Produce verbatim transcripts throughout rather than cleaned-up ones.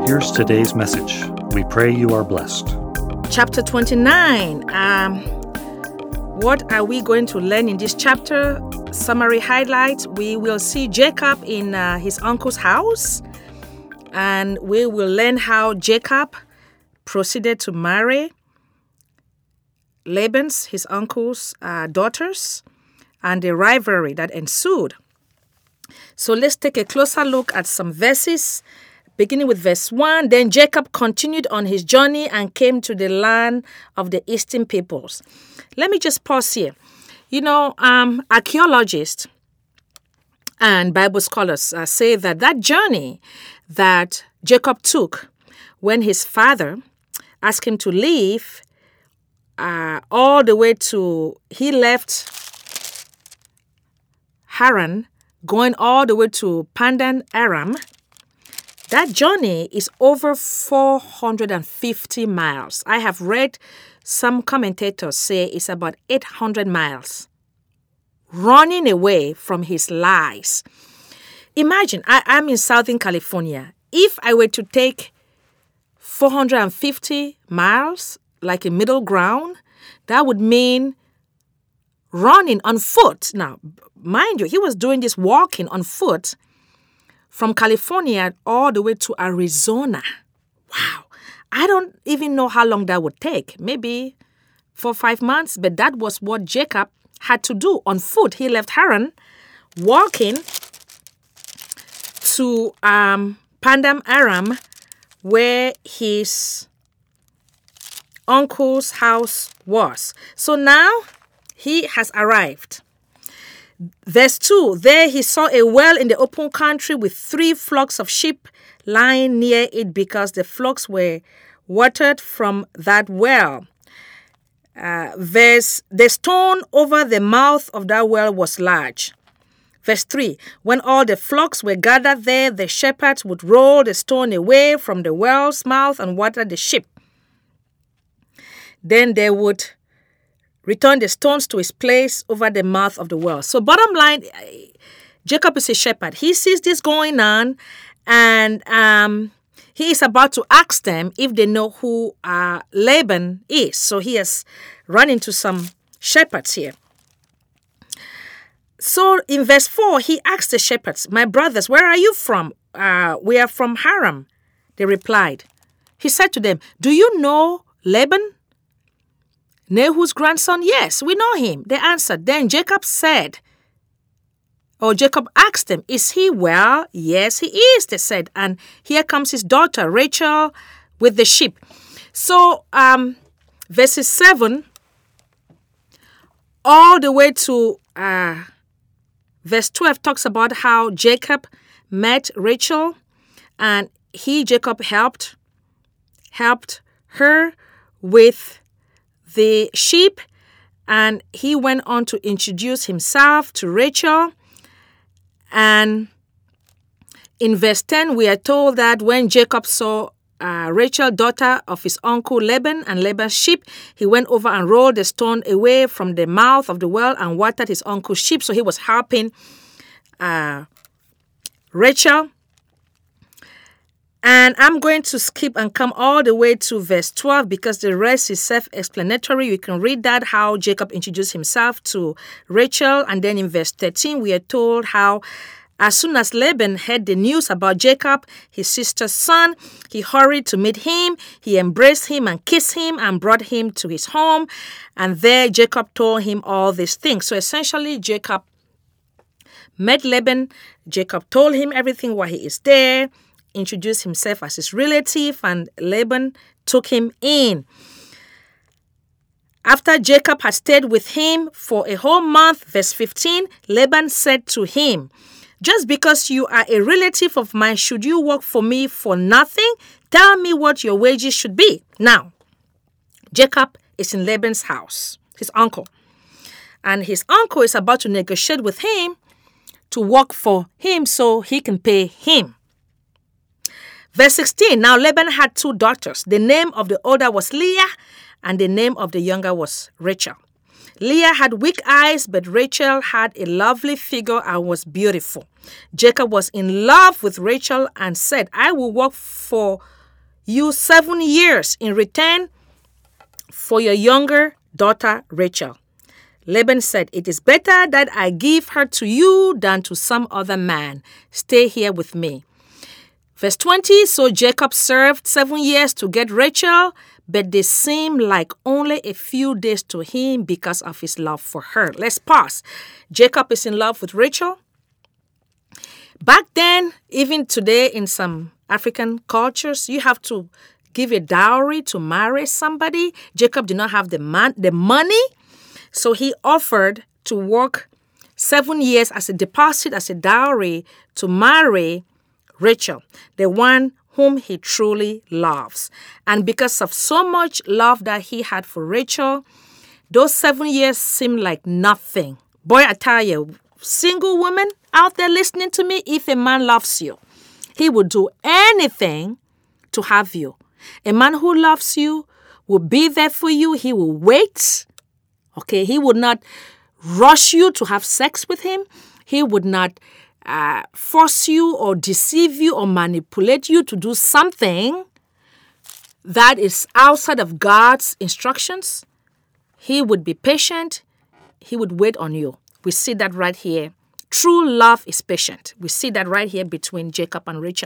Here's today's message. We pray you are blessed. Chapter twenty-nine. Um, what are we going to learn in this chapter? Summary highlights. We will see Jacob in uh, his uncle's house, and we will learn how Jacob proceeded to marry Laban's, his uncle's uh, daughters, and the rivalry that ensued. So let's take a closer look at some verses, beginning with verse one. Then Jacob continued on his journey and came to the land of the eastern peoples. Let me just pause here. You know, um, archaeologists and Bible scholars uh, say that that journey that Jacob took when his father asked him to leave uh, all the way to, he left Haran, going all the way to Pandan Aram. That journey is over four hundred fifty miles. I have read some commentators say it's about eight hundred miles, running away from his lies. Imagine, I, I'm in Southern California. If I were to take four hundred fifty miles, like a middle ground, that would mean running on foot. Now, mind you, he was doing this walking on foot from California all the way to Arizona. Wow. I don't even know how long that would take. Maybe four or five months. But that was what Jacob had to do on foot. He left Haran, walking to um, Pandam Aram, where his uncle's house was. So now he has arrived. Verse two, there he saw a well in the open country with three flocks of sheep lying near it because the flocks were watered from that well. Uh, verse, the stone over the mouth of that well was large. Verse three, when all the flocks were gathered there, the shepherds would roll the stone away from the well's mouth and water the sheep. Then they would return the stones to its place over the mouth of the well. So bottom line, Jacob is a shepherd. He sees this going on, and um, he is about to ask them if they know who uh, Laban is. So he has run into some shepherds here. So in verse four, he asked the shepherds, "My brothers, where are you from?" Uh, "we are from Haran," they replied. He said to them, "Do you know Laban, Nehu's grandson?" "Yes, we know him," they answered. Then Jacob said, or Jacob asked them, "Is he well?" "Yes, he is," they said. And here comes his daughter, Rachel, with the sheep. So um, verses seven all the way to uh, verse twelve talks about how Jacob met Rachel, and he, Jacob, helped, helped her with the sheep, and he went on to introduce himself to Rachel. And in verse ten, we are told that when Jacob saw uh, Rachel, daughter of his uncle Laban, and Laban's sheep, he went over and rolled the stone away from the mouth of the well and watered his uncle's sheep. So he was helping uh, Rachel. And I'm going to skip and come all the way to verse twelve because the rest is self-explanatory. You can read that, how Jacob introduced himself to Rachel. And then in verse thirteen, we are told how as soon as Laban heard the news about Jacob, his sister's son, he hurried to meet him. He embraced him and kissed him and brought him to his home. And there Jacob told him all these things. So essentially, Jacob met Laban. Jacob told him everything while he is there, introduced himself as his relative, and Laban took him in. After Jacob had stayed with him for a whole month, verse fifteen, Laban said to him, "Just because you are a relative of mine, should you work for me for nothing? Tell me what your wages should be." Now, Jacob is in Laban's house, his uncle, and his uncle is about to negotiate with him to work for him so he can pay him. Verse sixteen, now Laban had two daughters. The name of the older was Leah, and the name of the younger was Rachel. Leah had weak eyes, but Rachel had a lovely figure and was beautiful. Jacob was in love with Rachel and said, I will work for you seven years in return for your younger daughter Rachel. Laban said, it is better that I give her to you than to some other man. Stay here with me. Verse twenty, so Jacob served seven years to get Rachel, but they seemed like only a few days to him because of his love for her. Let's pause. Jacob is in love with Rachel. Back then, even today in some African cultures, you have to give a dowry to marry somebody. Jacob did not have the man, the money, so he offered to work seven years as a deposit, as a dowry, to marry Rachel, the one whom he truly loves. And because of so much love that he had for Rachel, those seven years seemed like nothing. Boy, I tell you, single women out there listening to me, if a man loves you, he will do anything to have you. A man who loves you will be there for you. He will wait. Okay, he would not rush you to have sex with him. He would not uh, force you or deceive you or manipulate you to do something that is outside of God's instructions. He would be patient. He would wait on you. We see that right here. True love is patient. We see that right here between Jacob and Rachel.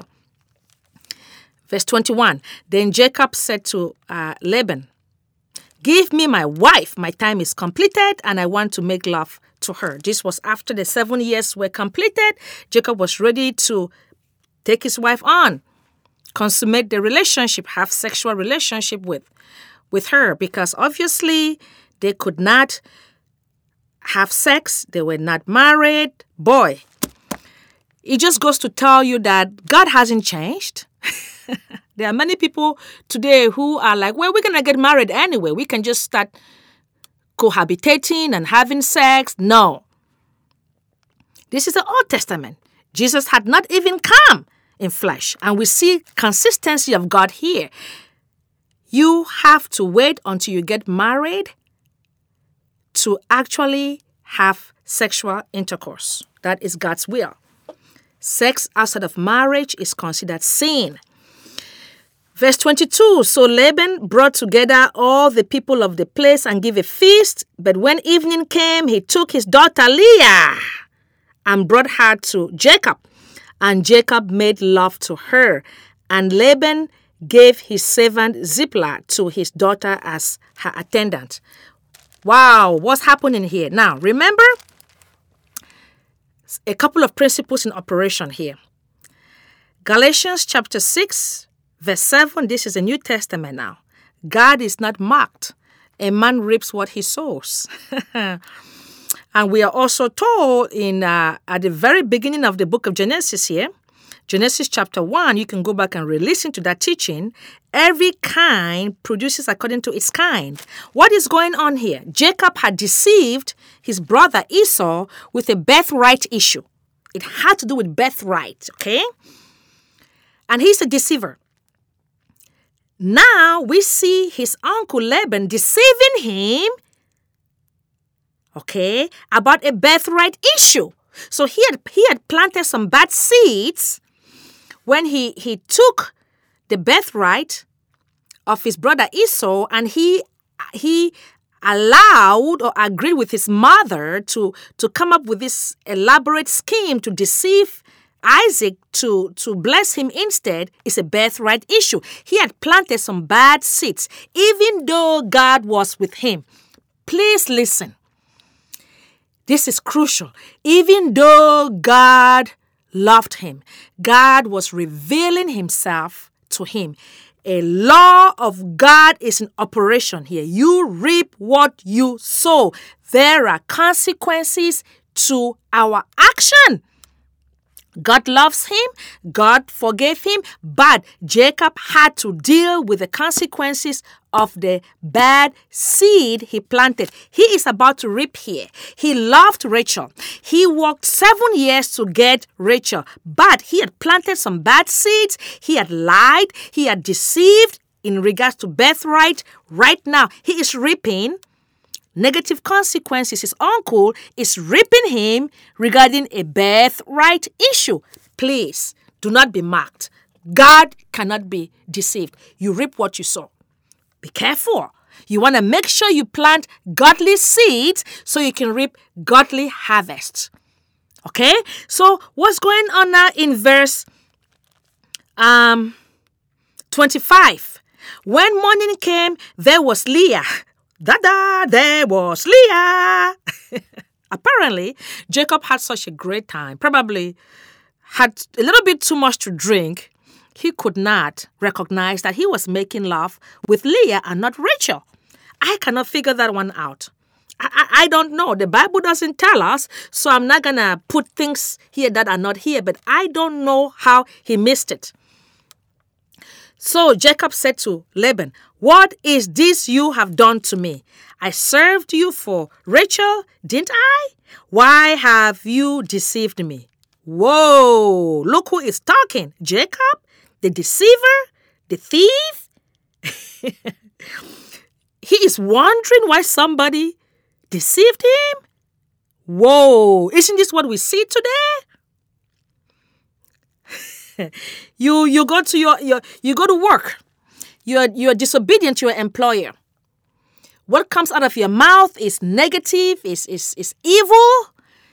Verse twenty-one, then Jacob said to uh, Laban, give me my wife. My time is completed and I want to make love to her. This was after the seven years were completed. Jacob was ready to take his wife on, consummate the relationship, have sexual relationship with, with her, because obviously they could not have sex. They were not married. Boy, it just goes to tell you that God hasn't changed. There are many people today who are like, well, we're going to get married anyway. We can just start cohabitating and having sex. No. This is the Old Testament. Jesus had not even come in flesh. And we see consistency of God here. You have to wait until you get married to actually have sexual intercourse. That is God's will. Sex outside of marriage is considered sin. Verse twenty-two, so Laban brought together all the people of the place and gave a feast. But when evening came, he took his daughter Leah and brought her to Jacob. And Jacob made love to her. And Laban gave his servant Zipporah to his daughter as her attendant. Wow, what's happening here? Now, remember a couple of principles in operation here. Galatians chapter six, verse seven, this is a New Testament now. God is not mocked. A man reaps what he sows. And we are also told in uh, at the very beginning of the book of Genesis here, Genesis chapter one, you can go back and re-listen to that teaching. Every kind produces according to its kind. What is going on here? Jacob had deceived his brother Esau with a birthright issue. It had to do with birthright, okay? And he's a deceiver. Now we see his uncle Laban deceiving him, okay, about a birthright issue. So he had, he had planted some bad seeds when he, he took the birthright of his brother Esau, and he he allowed or agreed with his mother to, to come up with this elaborate scheme to deceive Isaac to, to bless him instead. Is a birthright issue. He had planted some bad seeds, even though God was with him. Please listen. This is crucial. Even though God loved him, God was revealing himself to him. A law of God is in operation here. You reap what you sow. There are consequences to our action. God loves him. God forgave him. But Jacob had to deal with the consequences of the bad seed he planted. He is about to reap here. He loved Rachel. He worked seven years to get Rachel. But he had planted some bad seeds. He had lied. He had deceived in regards to birthright. Right now, he is reaping negative consequences. His uncle is ripping him regarding a birthright issue. Please, do not be mocked. God cannot be deceived. You reap what you sow. Be careful. You want to make sure you plant godly seeds so you can reap godly harvests. Okay? So what's going on now in verse um, twenty-five? When morning came, there was Leah. Da-da, there was Leah. Apparently, Jacob had such a great time. Probably had a little bit too much to drink. He could not recognize that he was making love with Leah and not Rachel. I cannot figure that one out. I, I, I don't know. The Bible doesn't tell us, so I'm not going to put things here that are not here, but I don't know how he missed it. So Jacob said to Laban, "What is this you have done to me? I served you for Rachel, didn't I? Why have you deceived me?" Whoa, look who is talking. Jacob, the deceiver, the thief. He is wondering why somebody deceived him. Whoa, isn't this what we see today? you you go to your, your you go to work. You're you're disobedient to your employer. What comes out of your mouth is negative, is is is evil.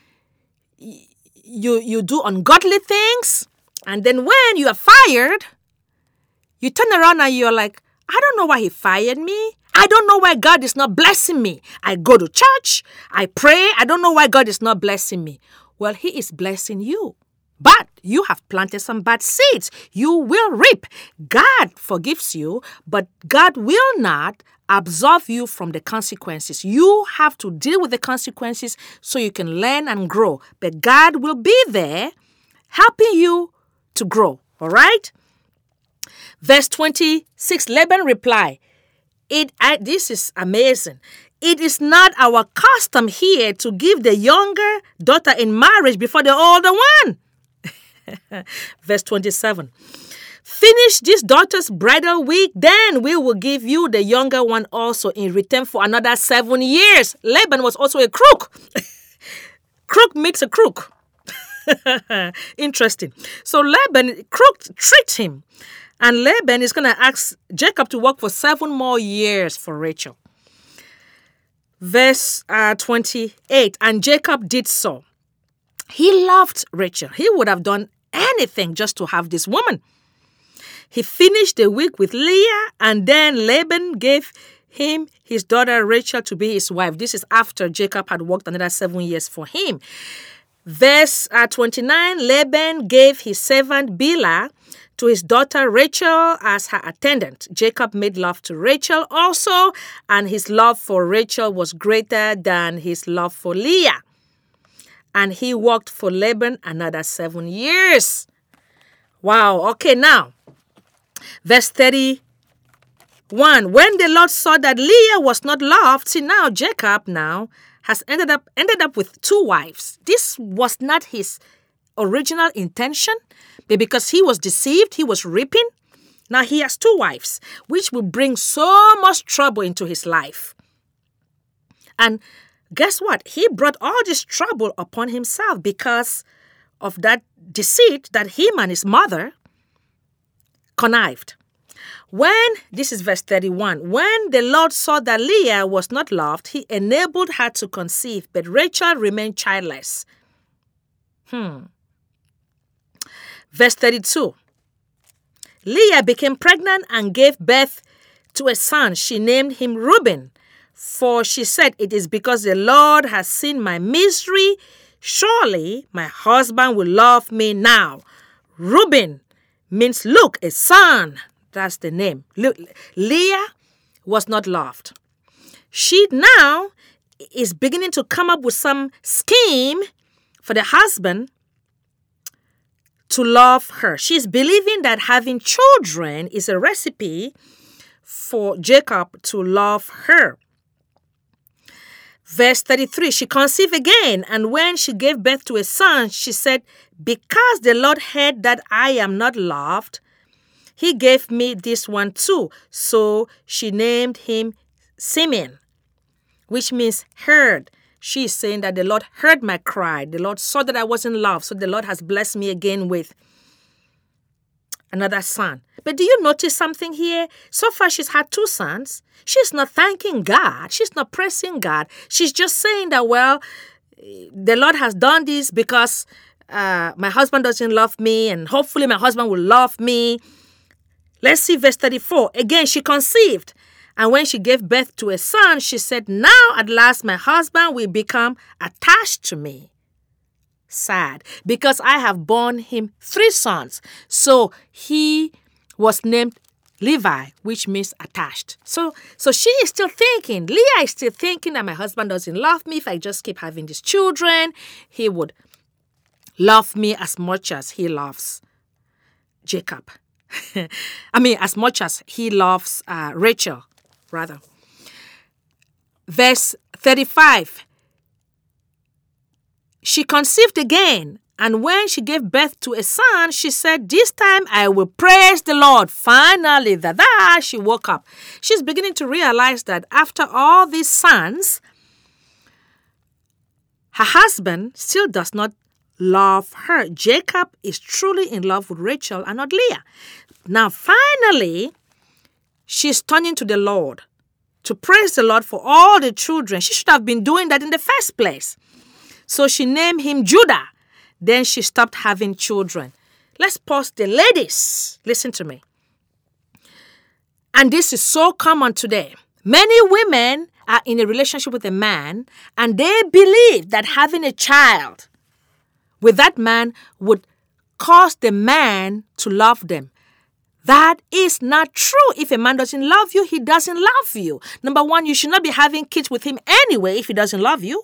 You you do ungodly things, and then when you are fired, you turn around and you're like, I don't know why he fired me. I don't know why God is not blessing me. I go to church, I pray. I don't know why God is not blessing me. Well, he is blessing you. But you have planted some bad seeds. You will reap. God forgives you, but God will not absolve you from the consequences. You have to deal with the consequences so you can learn and grow. But God will be there helping you to grow. All right? Verse twenty-six, Laban replied, It, I, this is amazing. It is not our custom here to give the younger daughter in marriage before the older one. Verse twenty-seven. Finish this daughter's bridal week, then we will give you the younger one also in return for another seven years. Laban was also a crook. Crook makes a crook. Interesting. So Laban, crook tricked him. And Laban is going to ask Jacob to work for seven more years for Rachel. Verse uh, twenty-eight, and Jacob did so. He loved Rachel. He would have done anything just to have this woman. He finished the week with Leah, and then Laban gave him his daughter Rachel to be his wife. This is after Jacob had worked another seven years for him. Verse uh, twenty-nine, Laban gave his servant Bilhah to his daughter Rachel as her attendant. Jacob made love to Rachel also, and his love for Rachel was greater than his love for Leah. And he worked for Laban another seven years. Wow. Okay, now, verse thirty-one. When the Lord saw that Leah was not loved, see now Jacob now has ended up ended up with two wives. This was not his original intention, but because he was deceived, he was reaping. Now he has two wives, which will bring so much trouble into his life. And guess what? He brought all this trouble upon himself because of that deceit that him and his mother connived. When, this is verse thirty-one, when the Lord saw that Leah was not loved, he enabled her to conceive, but Rachel remained childless. Hmm. Verse thirty-two, Leah became pregnant and gave birth to a son. She named him Reuben, for she said, it is because the Lord has seen my misery. Surely my husband will love me now. Reuben means, look, a son. That's the name. Look, Leah was not loved. She now is beginning to come up with some scheme for the husband to love her. She's believing that having children is a recipe for Jacob to love her. Verse thirty-three, she conceived again, and when she gave birth to a son, she said, because the Lord heard that I am not loved, he gave me this one too. So she named him Simeon, which means heard. She is saying that the Lord heard my cry. The Lord saw that I was in love, so the Lord has blessed me again with another son. But do you notice something here? So far, she's had two sons. She's not thanking God. She's not praising God. She's just saying that, well, the Lord has done this because uh, my husband doesn't love me, and hopefully my husband will love me. Let's see verse thirty-four. Again, she conceived. And when she gave birth to a son, she said, now at last my husband will become attached to me. Sad, because I have borne him three sons. So he was named Levi, which means attached. So, so she is still thinking, Leah is still thinking that my husband doesn't love me. If I just keep having these children, he would love me as much as he loves Jacob. I mean, as much as he loves uh, Rachel, rather. Verse thirty-five. She conceived again, and when she gave birth to a son, she said, this time I will praise the Lord. Finally, da-da, she woke up. She's beginning to realize that after all these sons, her husband still does not love her. Jacob is truly in love with Rachel and not Leah. Now, finally, she's turning to the Lord to praise the Lord for all the children. She should have been doing that in the first place. So she named him Judah. Then she stopped having children. Let's pause the ladies. Listen to me. And this is so common today. Many women are in a relationship with a man, and they believe that having a child with that man would cause the man to love them. That is not true. If a man doesn't love you, he doesn't love you. Number one, you should not be having kids with him anyway if he doesn't love you.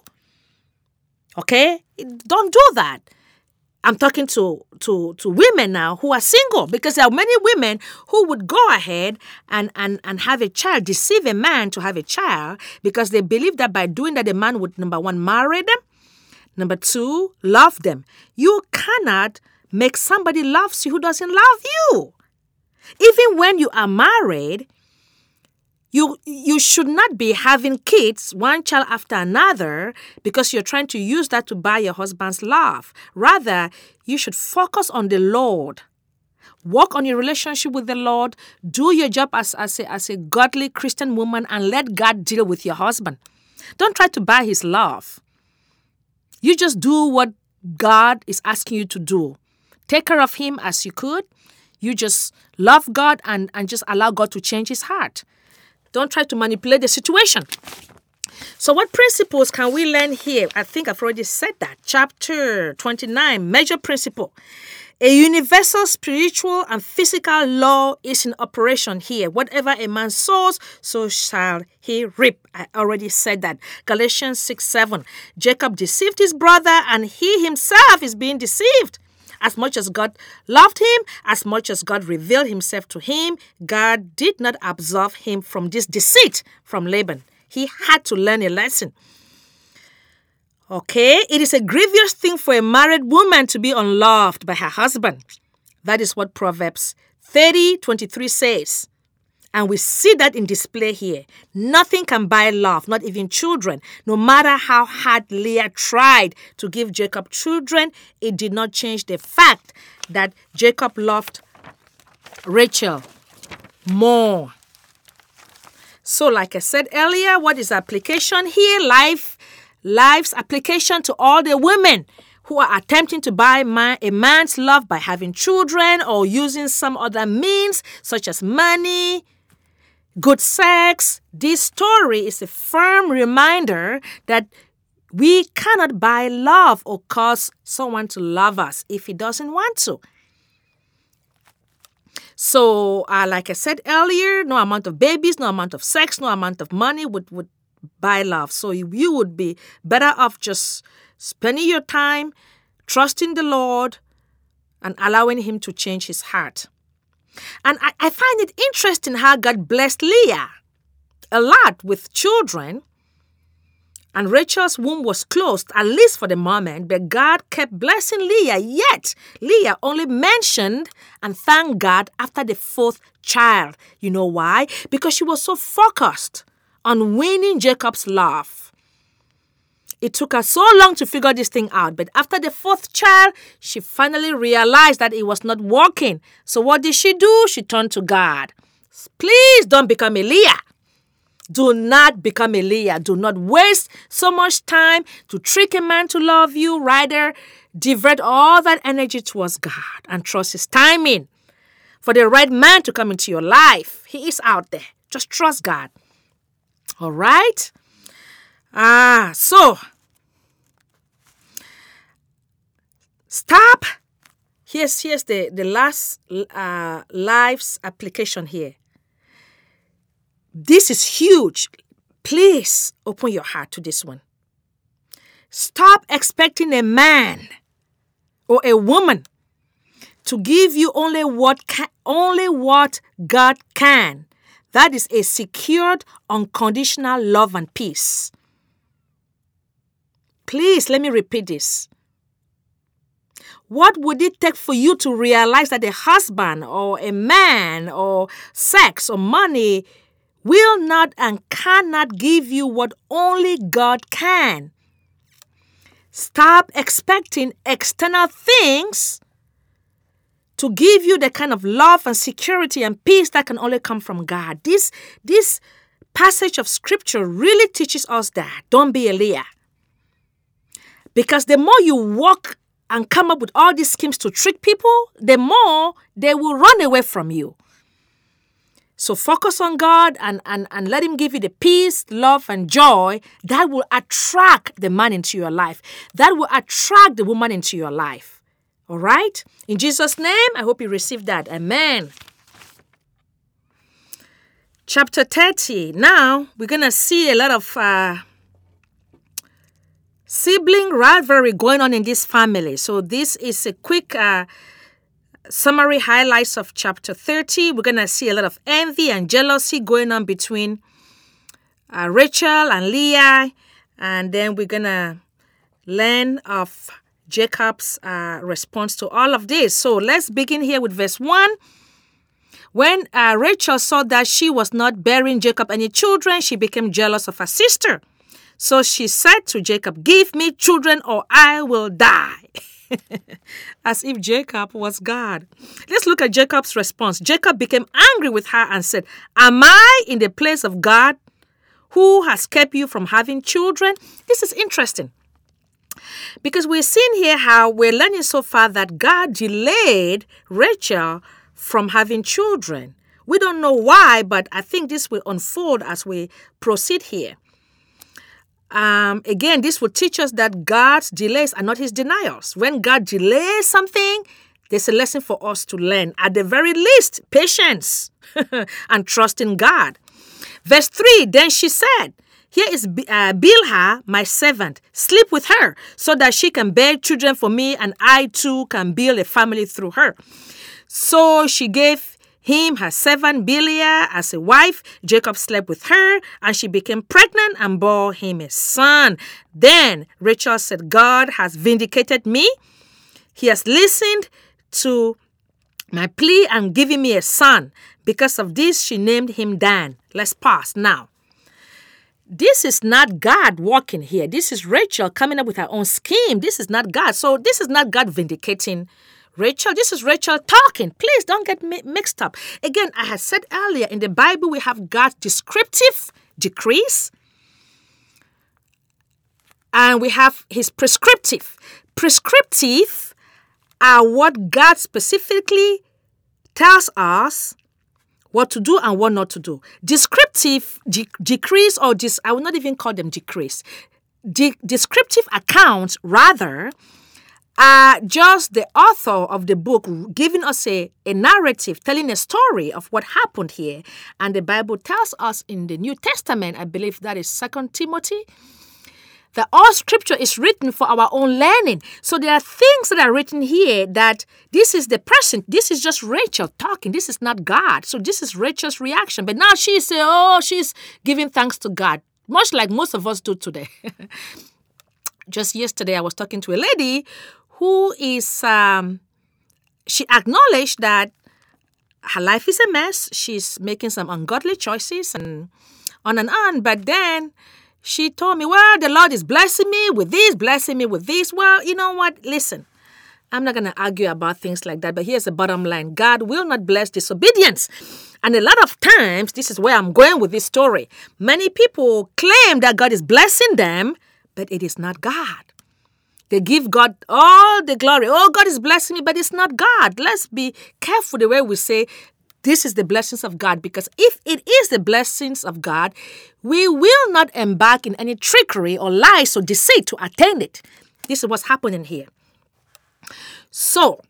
Okay? Don't do that. I'm talking to, to, to women now who are single, because there are many women who would go ahead and, and, and have a child, deceive a man to have a child, because they believe that by doing that, the man would, number one, marry them. Number two, love them. You cannot make somebody love you who doesn't love you. Even when you are married, you you should not be having kids, one child after another, because you're trying to use that to buy your husband's love. Rather, you should focus on the Lord. Work on your relationship with the Lord. Do your job as, as, a, as a godly Christian woman, and let God deal with your husband. Don't try to buy his love. You just do what God is asking you to do. Take care of him as you could. You just love God and, and just allow God to change his heart. Don't try to manipulate the situation. So what principles can we learn here? I think I've already said that. Chapter twenty-nine, major principle. A universal spiritual and physical law is in operation here. Whatever a man sows, so shall he reap. I already said that. Galatians six seven. Jacob deceived his brother, and he himself is being deceived. As much as God loved him, as much as God revealed himself to him, God did not absolve him from this deceit from Laban. He had to learn a lesson. Okay, it is a grievous thing for a married woman to be unloved by her husband. That is what Proverbs thirty twenty-three says. And we see that in display here. Nothing can buy love, not even children. No matter how hard Leah tried to give Jacob children, it did not change the fact that Jacob loved Rachel more. So like I said earlier, what is application here? Life, life's application to all the women who are attempting to buy man, a man's love by having children or using some other means, such as money, good sex. This story is a firm reminder that we cannot buy love or cause someone to love us if he doesn't want to. So, uh, like I said earlier, no amount of babies, no amount of sex, no amount of money would, would buy love. So you, you would be better off just spending your time trusting the Lord and allowing him to change his heart. And I, I find it interesting how God blessed Leah a lot with children. And Rachel's womb was closed, at least for the moment, but God kept blessing Leah. Yet, Leah only mentioned and thanked God after the fourth child. You know why? Because she was so focused on winning Jacob's love. It took her so long to figure this thing out, but after the fourth child, she finally realized that it was not working. So what did she do? She turned to God. Please don't become a Leah. Do not become a Leah. Do not waste so much time to trick a man to love you. Rather, divert all that energy towards God and trust His timing for the right man to come into your life. He is out there. Just trust God. All right? Ah, so stop. Here's, here's the, the last uh, life's application here. This is huge. Please open your heart to this one. Stop expecting a man or a woman to give you only what can, only what God can. That is a secured, unconditional love and peace. Please, let me repeat this. What would it take for you to realize that a husband or a man or sex or money will not and cannot give you what only God can? Stop expecting external things to give you the kind of love and security and peace that can only come from God. This, this passage of scripture really teaches us that. Don't be a Leah. Because the more you walk and come up with all these schemes to trick people, the more they will run away from you. So focus on God and, and, and let Him give you the peace, love, and joy that will attract the man into your life. That will attract the woman into your life. All right? In Jesus' name, I hope you receive that. Amen. Chapter thirty. Now, we're going to see a lot of uh, sibling rivalry going on in this family. So this is a quick uh, summary highlights of chapter thirty. We're going to see a lot of envy and jealousy going on between uh, Rachel and Leah. And then we're going to learn of Jacob's uh, response to all of this. So let's begin here with verse one. When uh, Rachel saw that she was not bearing Jacob any children, she became jealous of her sister. So she said to Jacob, "Give me children or I will die." As if Jacob was God. Let's look at Jacob's response. Jacob became angry with her and said, "Am I in the place of God who has kept you from having children?" This is interesting. Because we're seeing here how we're learning so far that God delayed Rachel from having children. We don't know why, but I think this will unfold as we proceed here. Um, again, this will teach us that God's delays are not His denials. When God delays something, there's a lesson for us to learn. At the very least, patience and trust in God. Verse three, then she said, "Here is uh, Bilhah, my servant. Sleep with her so that she can bear children for me and I too can build a family through her." So she gave him her servant Bilhah as a wife. Jacob slept with her and she became pregnant and bore him a son. Then Rachel said, "God has vindicated me. He has listened to my plea and given me a son." Because of this, she named him Dan. Let's pause now. This is not God working here. This is Rachel coming up with her own scheme. This is not God. So this is not God vindicating Rachel. This is Rachel talking. Please don't get mi- mixed up. Again, I had said earlier, in the Bible, we have God's descriptive decrees and we have His prescriptive. Prescriptive are what God specifically tells us what to do and what not to do. Descriptive de- decrees or dis- I will not even call them decrees. De- descriptive accounts, rather, are just the author of the book giving us a, a narrative, telling a story of what happened here. And the Bible tells us in the New Testament, I believe that is Second Timothy, that all scripture is written for our own learning. So there are things that are written here that this is the person, this is just Rachel talking. This is not God. So this is Rachel's reaction. But now she say, oh, she's giving thanks to God, much like most of us do today. Just yesterday, I was talking to a lady who is, um, she acknowledged that her life is a mess. She's making some ungodly choices and on and on. But then she told me, well, the Lord is blessing me with this, blessing me with this. Well, you know what? Listen, I'm not going to argue about things like that. But here's the bottom line. God will not bless disobedience. And a lot of times, this is where I'm going with this story. Many people claim that God is blessing them, but it is not God. They give God all the glory. Oh, God is blessing me, but it's not God. Let's be careful the way we say this is the blessings of God, because if it is the blessings of God, we will not embark in any trickery or lies or deceit to attain it. This is what's happening here. So,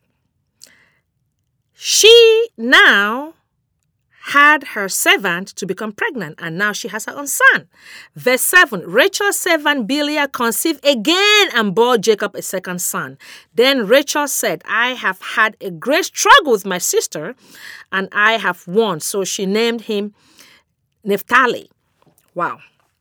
she now had her servant to become pregnant, and now she has her own son. Verse seven, Rachel's servant Bilhah conceived again and bore Jacob a second son. Then Rachel said, I have had a great struggle with my sister, and I have won. So she named him Naphtali. Wow.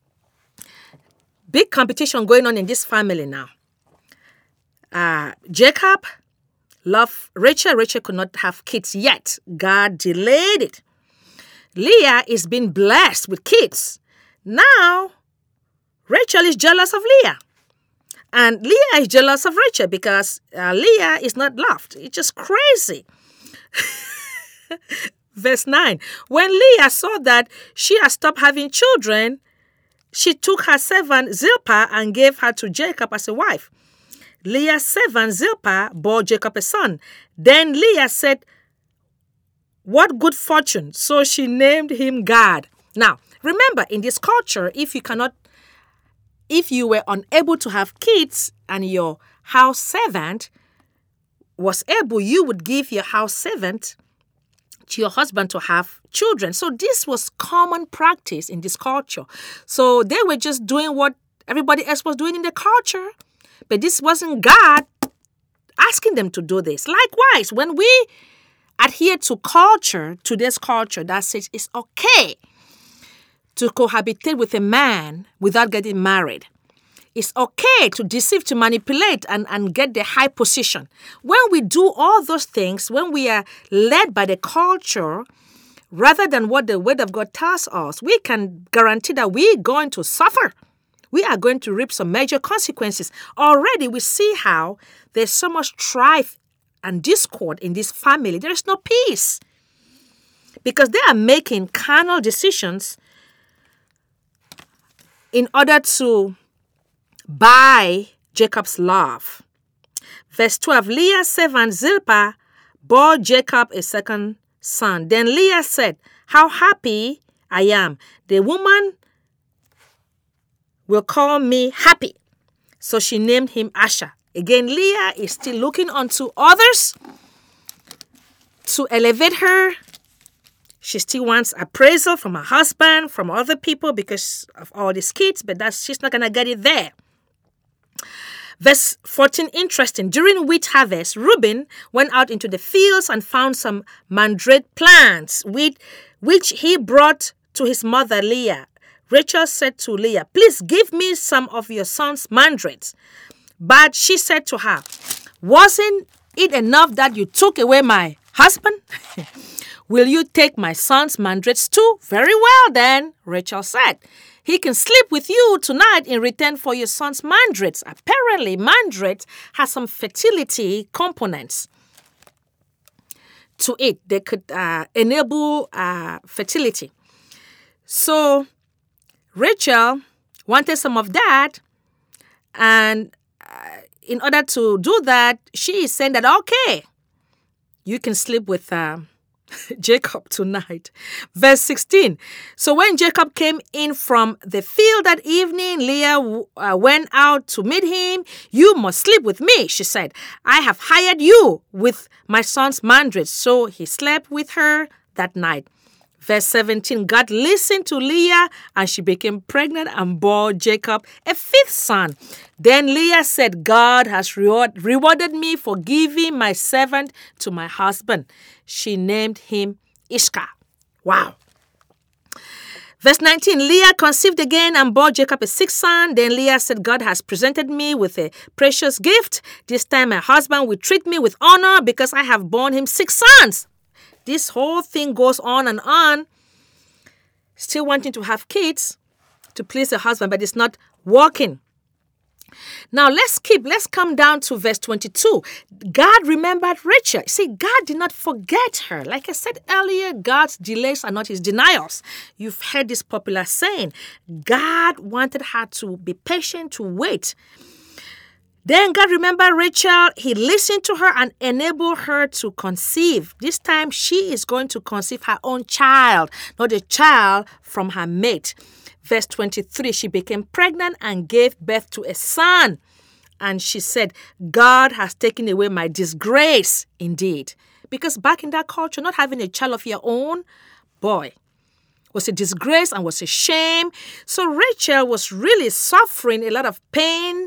Big competition going on in this family now. Uh, Jacob loved Rachel. Rachel could not have kids yet. God delayed it. Leah is being blessed with kids. Now, Rachel is jealous of Leah. And Leah is jealous of Rachel because uh, Leah is not loved. It's just crazy. Verse nine. When Leah saw that she had stopped having children, she took her servant Zilpah and gave her to Jacob as a wife. Leah's servant Zilpah bore Jacob a son. Then Leah said, what good fortune. So she named him Gad. Now, remember, in this culture, if you cannot, if you were unable to have kids and your house servant was able, you would give your house servant to your husband to have children. So this was common practice in this culture. So they were just doing what everybody else was doing in the culture. But this wasn't God asking them to do this. Likewise, when we adhere to culture, today's culture, that says it's okay to cohabitate with a man without getting married. It's okay to deceive, to manipulate, and, and get the high position. When we do all those things, when we are led by the culture, rather than what the Word of God tells us, we can guarantee that we're going to suffer. We are going to reap some major consequences. Already we see how there's so much strife and discord in this family. There is no peace because they are making carnal decisions in order to buy Jacob's love. Verse twelve, Leah's servant Zilpah bore Jacob a second son. Then Leah said, how happy I am. The woman will call me happy. So she named him Asher. Again, Leah is still looking unto others to elevate her. She still wants appraisal from her husband, from other people because of all these kids, but that's she's not going to get it there. Verse fourteen, interesting. During wheat harvest, Reuben went out into the fields and found some mandrake plants, which he brought to his mother Leah. Rachel said to Leah, please give me some of your son's mandrakes. But she said to her, wasn't it enough that you took away my husband? Will you take my son's mandrakes too? Very well then, Rachel said. He can sleep with you tonight in return for your son's mandrakes. Apparently, mandrakes has some fertility components to it. They could uh, enable uh, fertility. So Rachel wanted some of that, and uh, in order to do that, she is saying that, okay, you can sleep with uh, Jacob tonight. Verse sixteen. So when Jacob came in from the field that evening, Leah uh, went out to meet him. You must sleep with me, she said. I have hired you with my son's mandrakes. So he slept with her that night. Verse seventeen, God listened to Leah and she became pregnant and bore Jacob a fifth son. Then Leah said, God has reward, rewarded me for giving my servant to my husband. She named him Ishka. Wow. Verse nineteen, Leah conceived again and bore Jacob a sixth son. Then Leah said, God has presented me with a precious gift. This time my husband will treat me with honor because I have borne him six sons. This whole thing goes on and on. still wanting to have kids to please her husband, but it's not working. Now, let's skip, let's come down to verse twenty-two. God remembered Rachel. See, God did not forget her. Like I said earlier, God's delays are not his denials. You've heard this popular saying. God wanted her to be patient, to wait. Then God remembered Rachel. He listened to her and enabled her to conceive. This time, she is going to conceive her own child, not a child from her mate. Verse twenty-three, she became pregnant and gave birth to a son. And she said, God has taken away my disgrace indeed. Because back in that culture, not having a child of your own, boy, was a disgrace and was a shame. So Rachel was really suffering a lot of pain,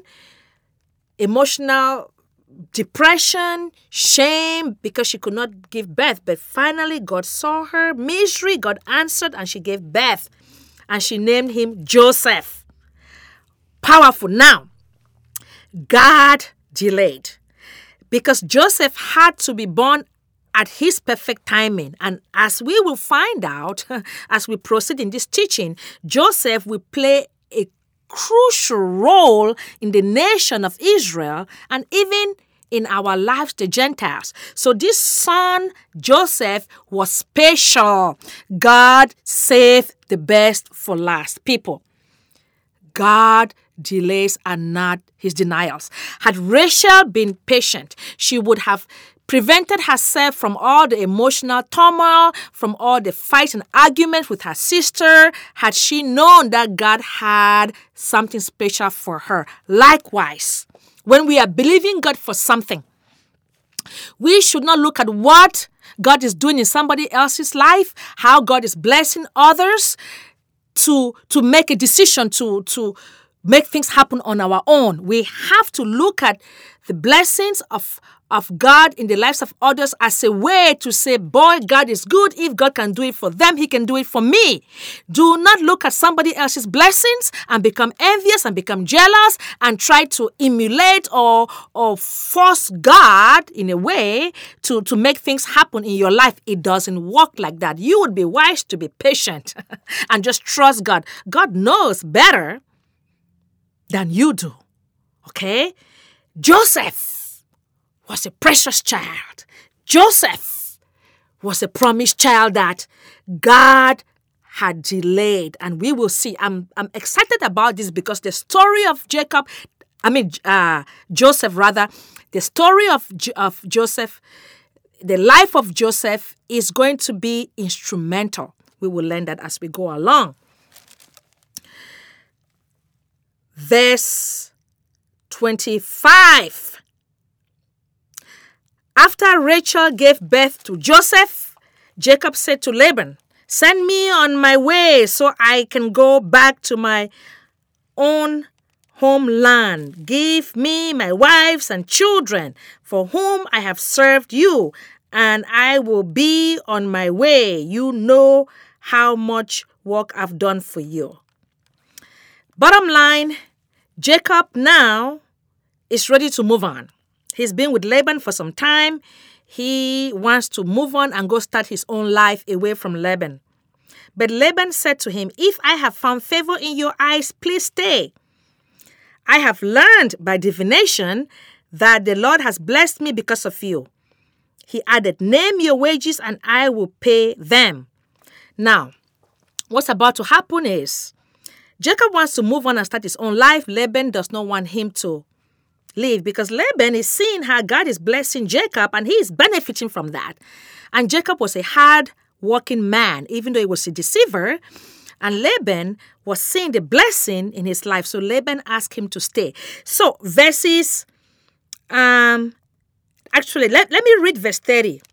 emotional depression, shame, because she could not give birth. But finally, God saw her misery, God answered, and she gave birth. And she named him Joseph. Powerful. Now, God delayed because Joseph had to be born at his perfect timing. And as we will find out, as we proceed in this teaching, Joseph will play a crucial role in the nation of Israel and even in our lives, the Gentiles. So this son, Joseph, was special. God saved the best for last. People, God delays are not his denials. Had Rachel been patient, she would have prevented herself from all the emotional turmoil, from all the fights and arguments with her sister, had she known that God had something special for her. Likewise, when we are believing God for something, we should not look at what God is doing in somebody else's life, how God is blessing others, to, to make a decision to, to make things happen on our own. We have to look at the blessings of of God in the lives of others as a way to say, boy, God is good. If God can do it for them, he can do it for me. Do not look at somebody else's blessings and become envious and become jealous and try to emulate or, or force God in a way to, to make things happen in your life. It doesn't work like that. You would be wise to be patient and just trust God. God knows better than you do. Okay? Joseph was a precious child. Joseph was a promised child that God had delayed. And we will see. I'm, I'm excited about this because the story of Jacob, I mean, uh, Joseph rather, the story of, of Joseph, the life of Joseph is going to be instrumental. We will learn that as we go along. Verse twenty-five. After Rachel gave birth to Joseph, Jacob said to Laban, send me on my way so I can go back to my own homeland. Give me my wives and children for whom I have served you, and I will be on my way. You know how much work I've done for you. Bottom line, Jacob now is ready to move on. He's been with Laban for some time. He wants to move on and go start his own life away from Laban. But Laban said to him, if I have found favor in your eyes, please stay. I have learned by divination that the Lord has blessed me because of you. He added, name your wages and I will pay them. Now, what's about to happen is Jacob wants to move on and start his own life. Laban does not want him to leave because Laban is seeing how God is blessing Jacob and he is benefiting from that. And Jacob was a hard-working man, even though he was a deceiver. And Laban was seeing the blessing in his life. So Laban asked him to stay. So verses, um, actually, let, let me read verse thirty.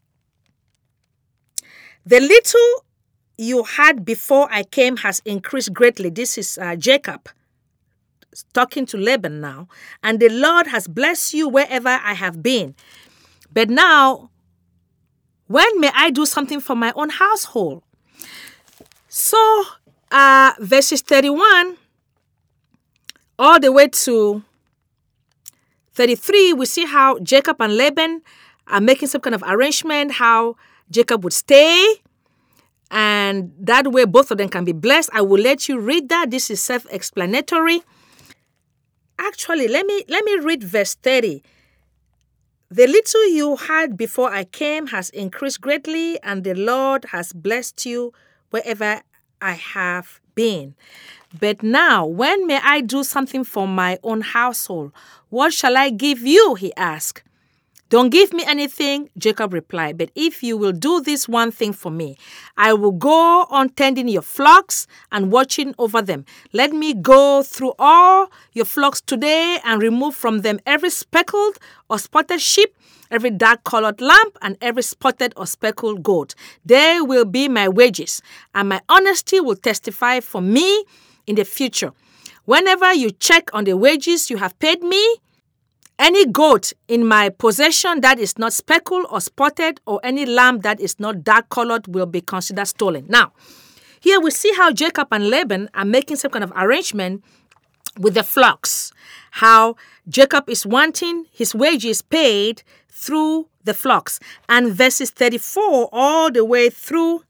The little you had before I came has increased greatly. This is uh, Jacob talking to Laban now. And the Lord has blessed you wherever I have been. But now, when may I do something for my own household? So, uh, verses thirty-one all the way to thirty-three, we see how Jacob and Laban are making some kind of arrangement, how Jacob would stay and and that way both of them can be blessed. I will let you read that. This is self-explanatory. Actually, let me let me read verse thirty. The little you had before I came has increased greatly, and the Lord has blessed you wherever I have been. But now, when may I do something for my own household? What shall I give you? He asked. Don't give me anything, Jacob replied, but if you will do this one thing for me, I will go on tending your flocks and watching over them. Let me go through all your flocks today and remove from them every speckled or spotted sheep, every dark-colored lamb, and every spotted or speckled goat. They will be my wages, and my honesty will testify for me in the future. Whenever you check on the wages you have paid me, any goat in my possession that is not speckled or spotted, or any lamb that is not dark-colored will be considered stolen. Now, here we see how Jacob and Laban are making some kind of arrangement with the flocks. How Jacob is wanting his wages paid through the flocks. And verses thirty-four all the way through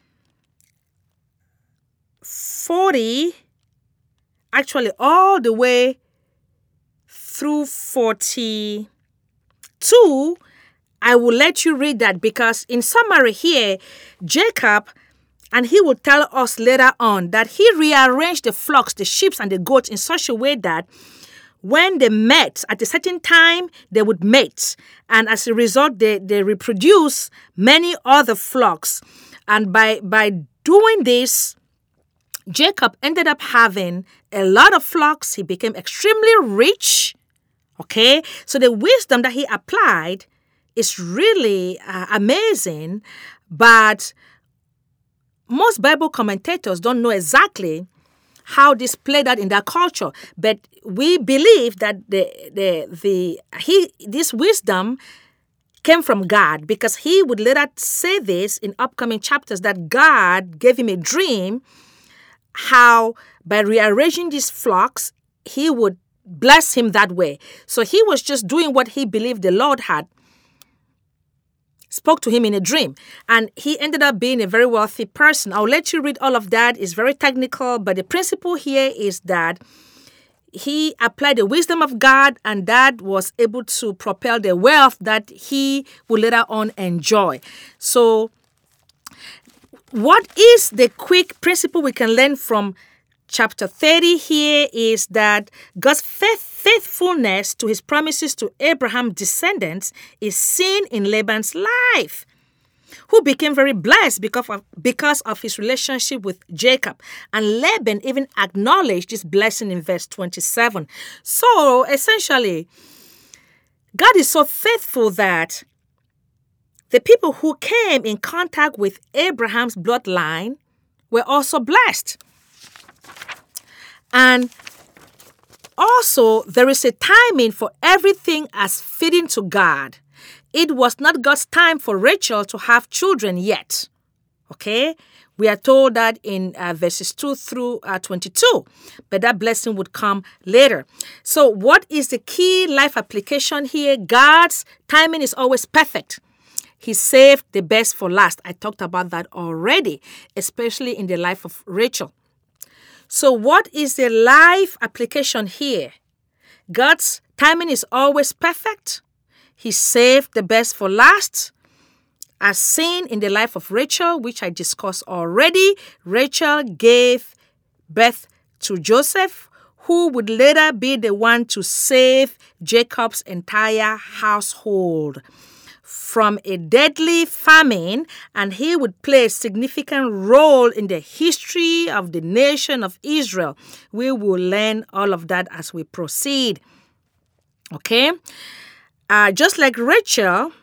forty, actually all the way through forty-two, I will let you read that, because in summary here, Jacob, and he will tell us later on, that he rearranged the flocks, the sheep and the goats in such a way that when they met at a certain time, they would mate. And as a result, they, they reproduce many other flocks. And by, by doing this, Jacob ended up having a lot of flocks. He became extremely rich. Okay, so the wisdom that he applied is really uh, amazing, but most Bible commentators don't know exactly how this played out in their culture. But we believe that the the the he this wisdom came from God, because he would later say this in upcoming chapters, that God gave him a dream how by rearranging these flocks he would bless him that way. So he was just doing what he believed the Lord had spoke to him in a dream. And he ended up being a very wealthy person. I'll let you read all of that. It's very technical, but the principle here is that he applied the wisdom of God, and that was able to propel the wealth that he will later on enjoy. So what is the quick principle we can learn from chapter thirty here is that God's faith, faithfulness to his promises to Abraham's descendants is seen in Laban's life, who became very blessed because of, because of his relationship with Jacob. And Laban even acknowledged this blessing in verse twenty-seven. So essentially, God is so faithful that the people who came in contact with Abraham's bloodline were also blessed. And also, there is a timing for everything as fitting to God. It was not God's time for Rachel to have children yet. Okay? We are told that in uh, verses two through uh, twenty-two. But that blessing would come later. So what is the key life application here? God's timing is always perfect. He saved the best for last. I talked about that already, especially in the life of Rachel. So what is the life application here? God's timing is always perfect. He saved the best for last. As seen in the life of Rachel, which I discussed already, Rachel gave birth to Joseph, who would later be the one to save Jacob's entire household from a deadly famine, and he would play a significant role in the history of the nation of Israel. We will learn all of that as we proceed. Okay? Uh, just like Rachel,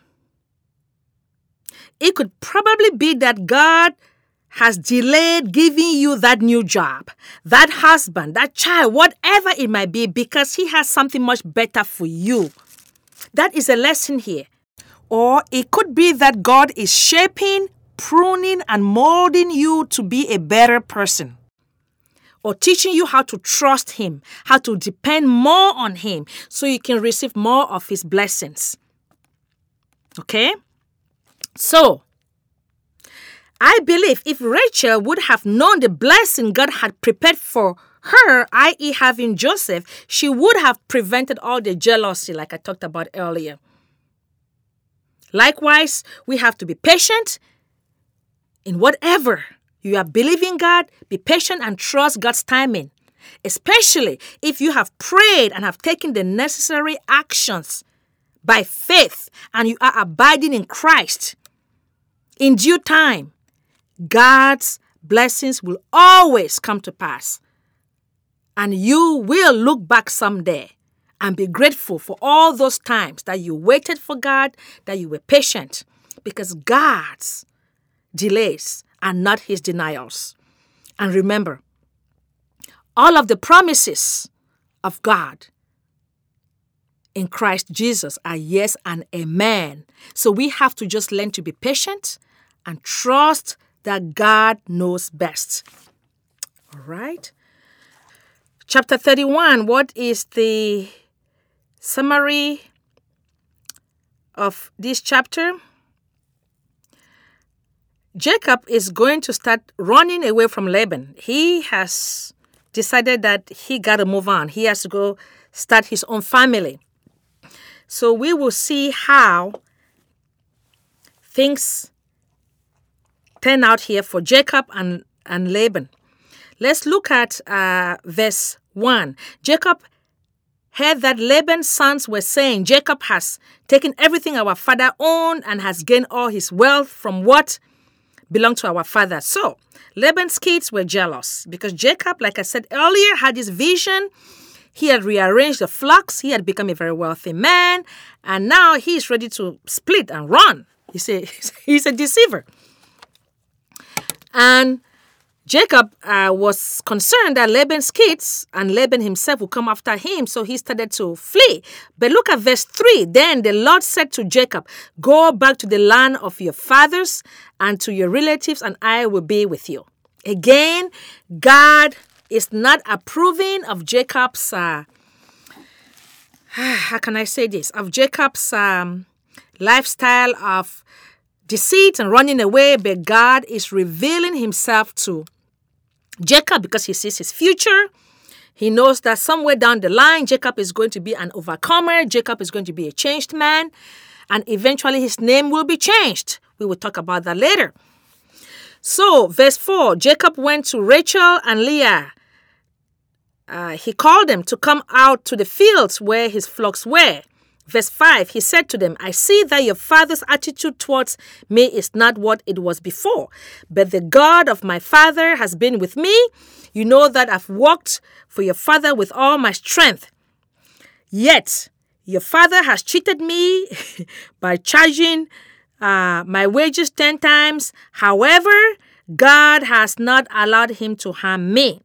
it could probably be that God has delayed giving you that new job, that husband, that child, whatever it might be, because he has something much better for you. That is a lesson here. Or it could be that God is shaping, pruning, and molding you to be a better person. Or teaching you how to trust him, how to depend more on him, so you can receive more of his blessings. Okay? So, I believe if Rachel would have known the blessing God had prepared for her, that is having Joseph, she would have prevented all the jealousy like I talked about earlier. Likewise, we have to be patient in whatever you are believing God. Be patient and trust God's timing, especially if you have prayed and have taken the necessary actions by faith and you are abiding in Christ. In due time, God's blessings will always come to pass. And you will look back someday and be grateful for all those times that you waited for God, that you were patient, because God's delays are not his denials. And remember, all of the promises of God in Christ Jesus are yes and amen. So we have to just learn to be patient and trust that God knows best. All right. Chapter thirty-one, what is the summary of this chapter? Jacob is going to start running away from Laban. He has decided that he got to move on. He has to go start his own family. So we will see how things turn out here for Jacob and, and Laban. Let's look at uh, verse one. Jacob heard that Laban's sons were saying, Jacob has taken everything our father owned and has gained all his wealth from what belonged to our father. So Laban's kids were jealous because Jacob, like I said earlier, had this vision. He had rearranged the flocks. He had become a very wealthy man. And now he's ready to split and run. He's a, he's a deceiver. And Jacob uh, was concerned that Laban's kids and Laban himself would come after him, so he started to flee. But look at verse three. Then the Lord said to Jacob, go back to the land of your fathers and to your relatives, and I will be with you. Again, God is not approving of Jacob's, uh, how can I say this, of Jacob's um, lifestyle of deceit and running away, but God is revealing himself to Jacob because he sees his future. He knows that somewhere down the line, Jacob is going to be an overcomer. Jacob is going to be a changed man. And eventually his name will be changed. We will talk about that later. So, verse four, Jacob went to Rachel and Leah. Uh, he called them to come out to the fields where his flocks were. Verse five, he said to them, I see that your father's attitude towards me is not what it was before, but the God of my father has been with me. You know that I've worked for your father with all my strength. Yet, your father has cheated me by charging uh, my wages ten times. However, God has not allowed him to harm me.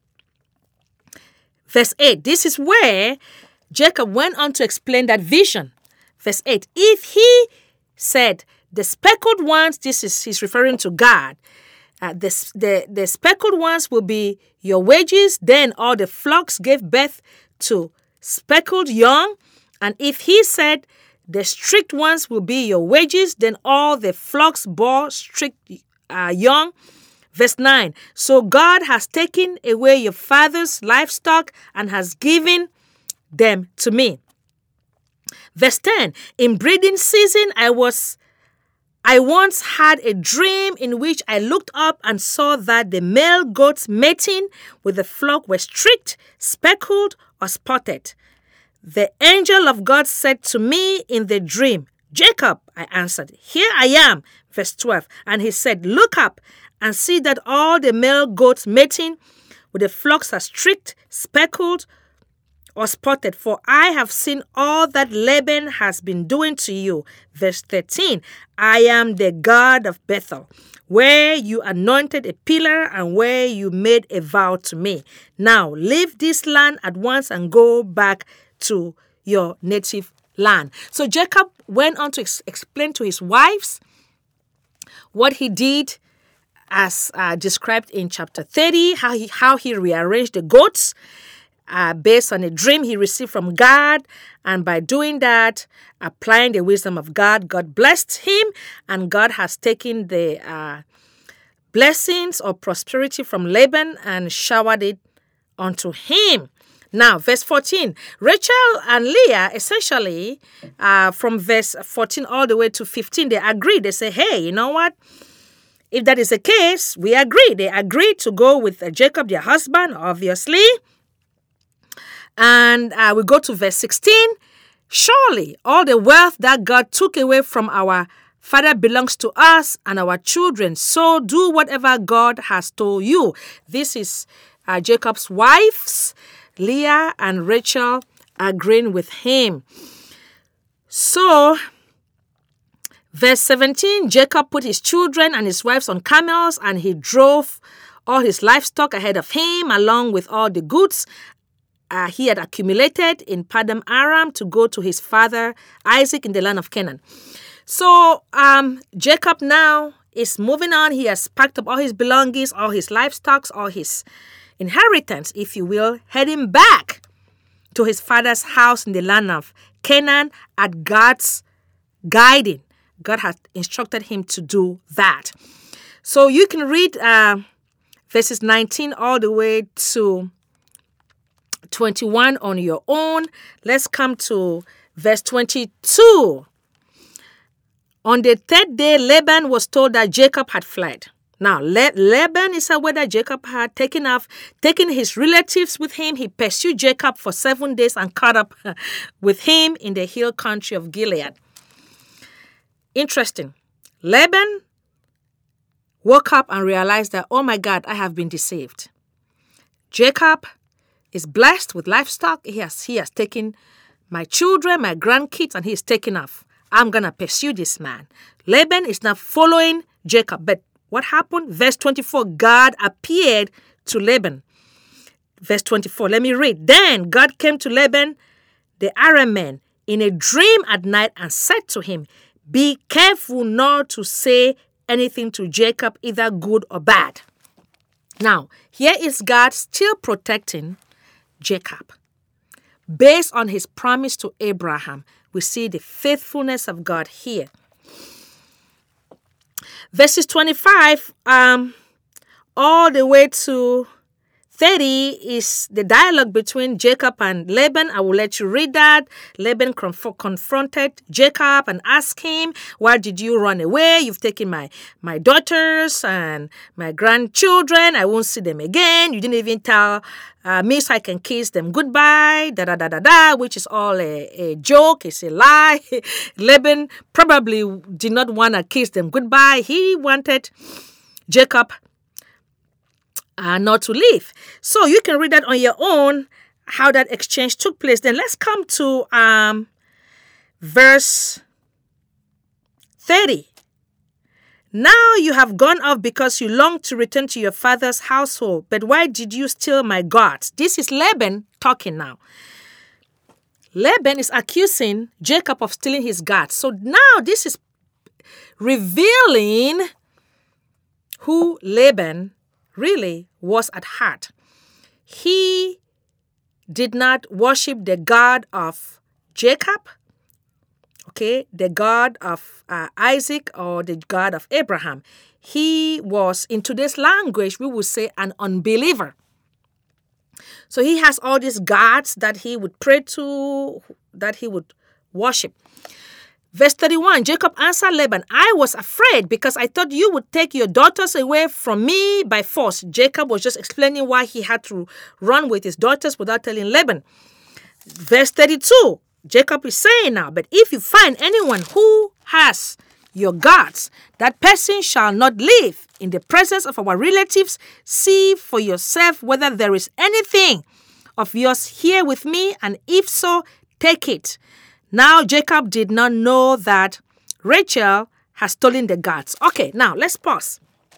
Verse eight, this is where Jacob went on to explain that vision. Verse eight, if he said, the speckled ones, this is, he's referring to God, uh, the, the, the speckled ones will be your wages, then all the flocks gave birth to speckled young. And if he said, the streaked ones will be your wages, then all the flocks bore streaked uh, young. Verse nine, so God has taken away your father's livestock and has given them to me. Verse ten, in breeding season, I was, I once had a dream in which I looked up and saw that the male goats mating with the flock were streaked, speckled, or spotted. The angel of God said to me in the dream, Jacob, I answered, here I am. Verse twelve, and he said, look up and see that all the male goats mating with the flocks are streaked, speckled, or spotted, for I have seen all that Laban has been doing to you. Verse thirteen, I am the God of Bethel, where you anointed a pillar and where you made a vow to me. Now leave this land at once and go back to your native land. So Jacob went on to ex- explain to his wives what he did as uh, described in chapter thirty, how he, how he rearranged the goats, Uh, based on a dream he received from God. And by doing that, applying the wisdom of God, God blessed him. And God has taken the uh, blessings or prosperity from Laban and showered it onto him. Now, verse fourteen, Rachel and Leah, essentially, uh, from verse fourteen all the way to fifteen, they agree. They say, hey, you know what? If that is the case, we agree. They agreed to go with uh, Jacob, their husband, obviously. And uh, we go to verse sixteen. Surely all the wealth that God took away from our father belongs to us and our children. So do whatever God has told you. This is uh, Jacob's wives, Leah and Rachel, agreeing with him. So, verse seventeen, Jacob put his children and his wives on camels, and he drove all his livestock ahead of him, along with all the goods uh, he had accumulated in Paddan Aram to go to his father Isaac in the land of Canaan. So, um, Jacob now is moving on. He has packed up all his belongings, all his livestock, all his inheritance, if you will, heading back to his father's house in the land of Canaan at God's guiding. God had instructed him to do that. So you can read uh, verses nineteen all the way to twenty-one on your own. Let's come to verse twenty-two. On the third day, Laban was told that Jacob had fled. Now, Le- Laban is aware that Jacob had taken off, taken his relatives with him. He pursued Jacob for seven days and caught up with him in the hill country of Gilead. Interesting. Laban woke up and realized that, oh my God, I have been deceived. Jacob is blessed with livestock. He has, he has taken my children, my grandkids, and he's taken off. I'm going to pursue this man. Laban is now following Jacob. But what happened? Verse twenty-four, God appeared to Laban. Verse twenty-four, let me read. Then God came to Laban, the Aramean, in a dream at night and said to him, be careful not to say anything to Jacob, either good or bad. Now, here is God still protecting Jacob. Based on his promise to Abraham, we see the faithfulness of God here. Verses twenty-five um, all the way to thirty is the dialogue between Jacob and Laban. I will let you read that. Laban conf- confronted Jacob and asked him, why did you run away? You've taken my, my daughters and my grandchildren. I won't see them again. You didn't even tell uh, me so I can kiss them goodbye, da da da da da, which is all a, a joke. It's a lie. Laban probably did not want to kiss them goodbye. He wanted Jacob Uh, not to leave. So you can read that on your own, how that exchange took place. Then let's come to um, verse thirty. Now you have gone off because you long to return to your father's household. But why did you steal my gods? This is Laban talking now. Laban is accusing Jacob of stealing his gods. So now this is revealing who Laban really was at heart. He did not worship the God of Jacob, okay, the God of uh, Isaac or the God of Abraham. He was, in today's language, we would say an unbeliever. So he has all these gods that he would pray to, that he would worship. Verse thirty-one, Jacob answered Laban, I was afraid because I thought you would take your daughters away from me by force. Jacob was just explaining why he had to run with his daughters without telling Laban. Verse thirty-two, Jacob is saying now, but if you find anyone who has your gods, that person shall not live in the presence of our relatives. See for yourself whether there is anything of yours here with me, and if so, take it. Now, Jacob did not know that Rachel has stolen the gods. Okay, now let's pause.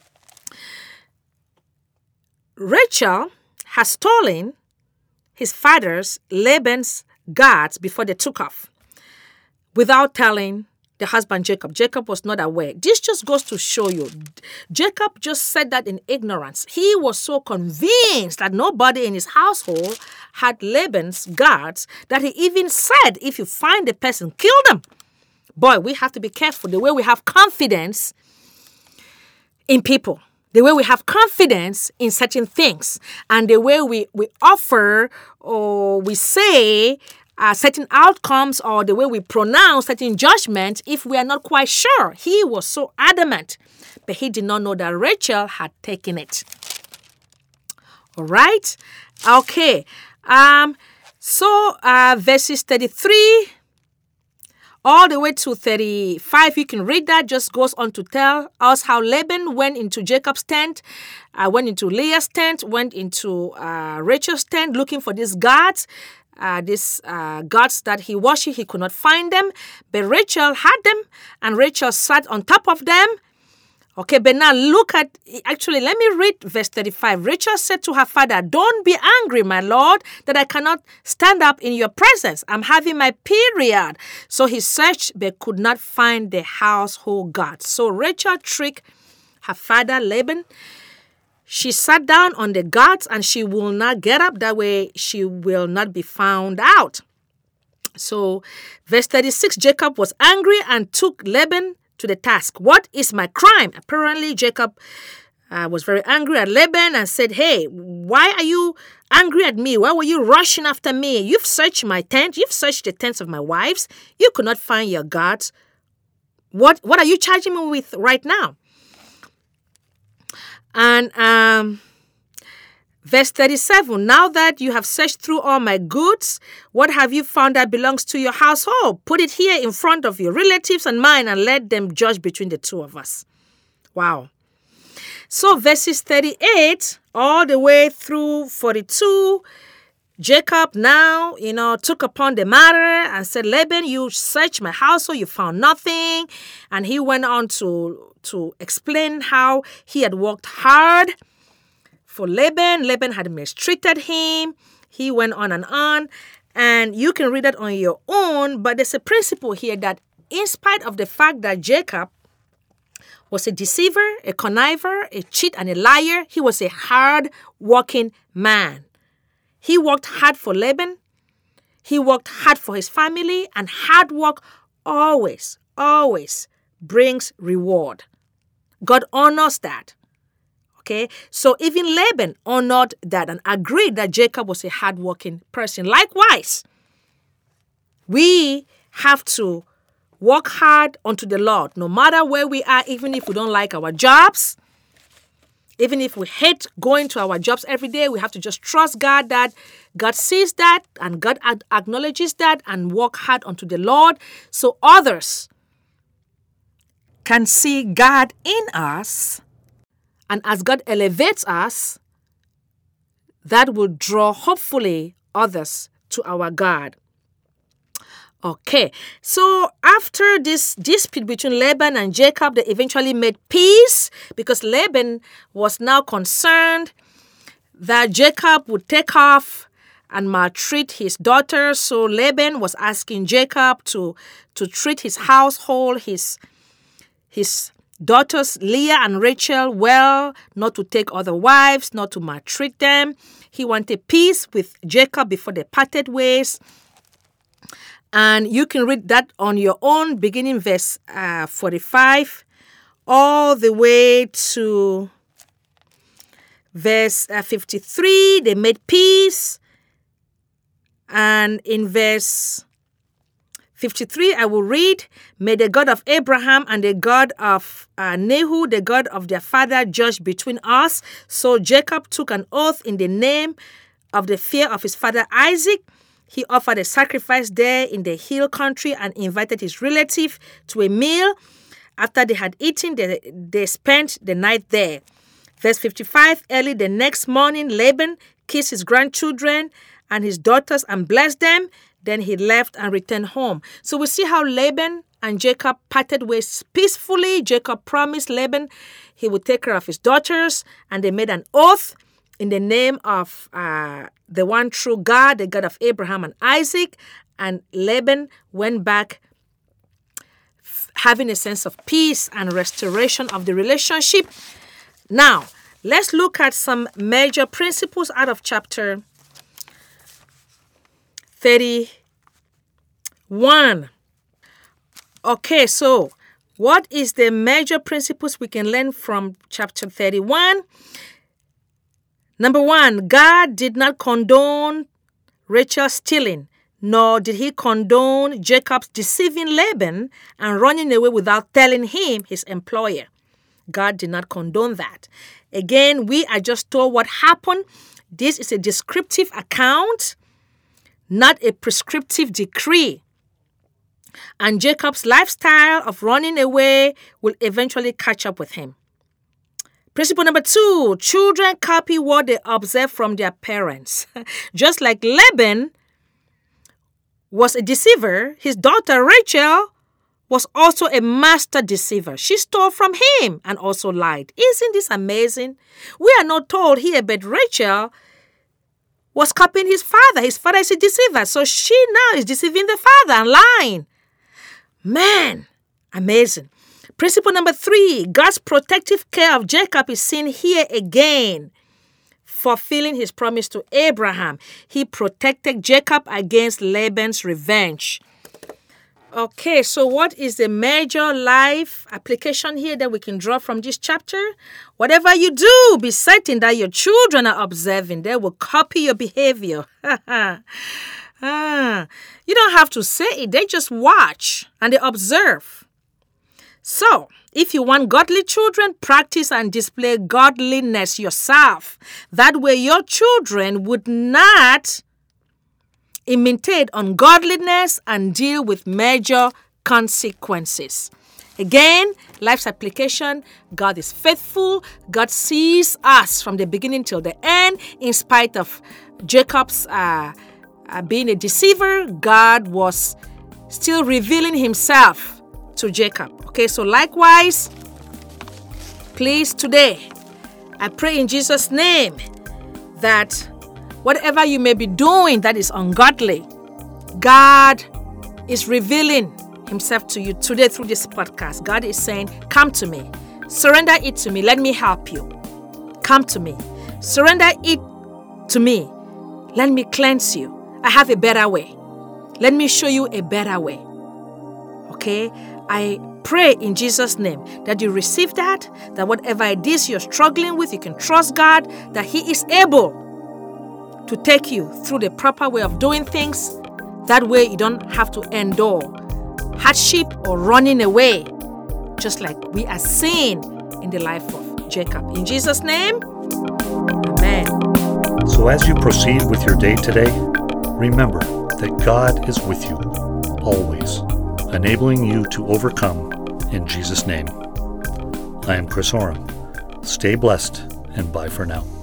Rachel has stolen his father's, Laban's, gods before they took off without telling the husband Jacob. Jacob was not aware. This just goes to show you, Jacob just said that in ignorance. He was so convinced that nobody in his household had Laban's gods that he even said, if you find the person, kill them. Boy, we have to be careful the way we have confidence in people. the way we have confidence in certain things, and the way we, we offer or we say uh, certain outcomes, or the way we pronounce certain judgments if we are not quite sure. He was so adamant, but he did not know that Rachel had taken it. All right? Okay. Um. So, uh, verses thirty-three all the way to thirty-five, you can read that, just goes on to tell us how Laban went into Jacob's tent, uh, went into Leah's tent, went into uh, Rachel's tent looking for these gods, uh, these uh, gods that he worshipped. He could not find them, but Rachel had them, and Rachel sat on top of them. Okay, but now look at, actually, let me read verse thirty-five. Rachel said to her father, "Don't be angry, my lord, that I cannot stand up in your presence. I'm having my period." So he searched but could not find the household gods. So Rachel tricked her father, Laban. She sat down on the gods and she will not get up. That way she will not be found out. So verse thirty-six, Jacob was angry and took Laban to the task. "What is my crime?" Apparently, Jacob uh, was very angry at Laban and said, "Hey, why are you angry at me? Why were you rushing after me? You've searched my tent. You've searched the tents of my wives. You could not find your gods. What, what are you charging me with right now?" And um, verse thirty-seven, "Now that you have searched through all my goods, what have you found that belongs to your household? Put it here in front of your relatives and mine, and let them judge between the two of us." Wow. So verses thirty-eight all the way through forty-two, Jacob now, you know, took upon the matter and said, "Laban, you searched my household, you found nothing." And he went on to, to explain how he had worked hard for Laban. Laban had mistreated him. He went on and on. And you can read that on your own. But there's a principle here that in spite of the fact that Jacob was a deceiver, a conniver, a cheat, and a liar, he was a hard-working man. He worked hard for Laban. He worked hard for his family. And hard work always, always brings reward. God honors that. Okay, so even Laban honored that and agreed that Jacob was a hardworking person. Likewise, we have to work hard unto the Lord, no matter where we are, even if we don't like our jobs, even if we hate going to our jobs every day. We have to just trust God that God sees that and God acknowledges that, and work hard unto the Lord so others can see God in us. And as God elevates us, that will draw, hopefully, others to our God. Okay, so after this dispute between Laban and Jacob, they eventually made peace because Laban was now concerned that Jacob would take off and maltreat his daughters. So Laban was asking Jacob to, to treat his household, his, his daughters Leah and Rachel well, not to take other wives, not to maltreat them. He wanted peace with Jacob before they parted ways. And you can read that on your own, beginning verse uh, forty-five, all the way to verse uh, fifty-three. They made peace. And in verse fifty-three, I will read, "May the God of Abraham and the God of uh, Nehu, the God of their father, judge between us." So Jacob took an oath in the name of the fear of his father Isaac. He offered a sacrifice there in the hill country and invited his relative to a meal. After they had eaten, they, they spent the night there. Verse fifty-five, early the next morning, Laban kissed his grandchildren and his daughters and blessed them. Then he left and returned home. So we see how Laban and Jacob parted ways peacefully. Jacob promised Laban he would take care of his daughters, and they made an oath in the name of uh, the one true God, the God of Abraham and Isaac. And Laban went back f- having a sense of peace and restoration of the relationship. Now, let's look at some major principles out of chapter thirty-one. Okay, so What is the major principles we can learn from chapter thirty-one? Number one, God did not condone Rachel stealing, nor did he condone Jacob's deceiving Laban and running away without telling him, his employer. God did not condone that. Again, we are just told what happened. This is a descriptive account, not a prescriptive decree. And Jacob's lifestyle of running away will eventually catch up with him. Principle number two, children copy what they observe from their parents. Just like Laban was a deceiver, his daughter Rachel was also a master deceiver. She stole from him and also lied. Isn't this amazing? We are not told here, but Rachel was copying his father. His father is a deceiver, so she now is deceiving the father and lying. Man, amazing. Principle number three, God's protective care of Jacob is seen here again, fulfilling his promise to Abraham. He protected Jacob against Laban's revenge. Okay, so what is the major life application here that we can draw from this chapter? Whatever you do, be certain that your children are observing. They will copy your behavior. ah, you don't have to say it. They just watch and they observe. So, if you want godly children, practice and display godliness yourself. That way your children would not imitate ungodliness and deal with major consequences. Again, life's application, God is faithful. God sees us from the beginning till the end. In spite of Jacob's uh, uh, being a deceiver, God was still revealing himself to Jacob. Okay, so likewise, please today, I pray in Jesus' name that whatever you may be doing that is ungodly, God is revealing himself to you today through this podcast. God is saying, come to me. Surrender it to me. Let me help you. Come to me. Surrender it to me. Let me cleanse you. I have a better way. Let me show you a better way. Okay? I pray in Jesus' name that you receive that, that whatever it is you're struggling with, you can trust God, that he is able to take you through the proper way of doing things. That way you don't have to endure hardship or running away, just like we are seeing in the life of Jacob. In Jesus' name, amen. So as you proceed with your day today, remember that God is with you always, enabling you to overcome in Jesus' name. I am Chris Oram. Stay blessed and bye for now.